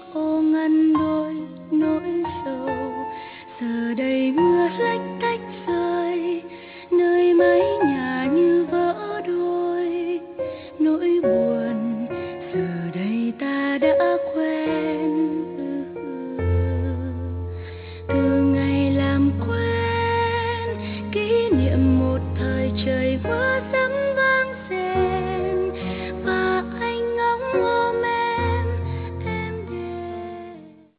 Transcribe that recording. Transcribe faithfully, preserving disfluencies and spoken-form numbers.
ô ngăn đôi nỗi sầu. Giờ đây mưa lách tách rơi, nơi mái nhà như vỡ đôi. Nỗi buồn giờ đây ta đã quen. Từ ngày làm quen, kỷ niệm một thời trời vỡ ra.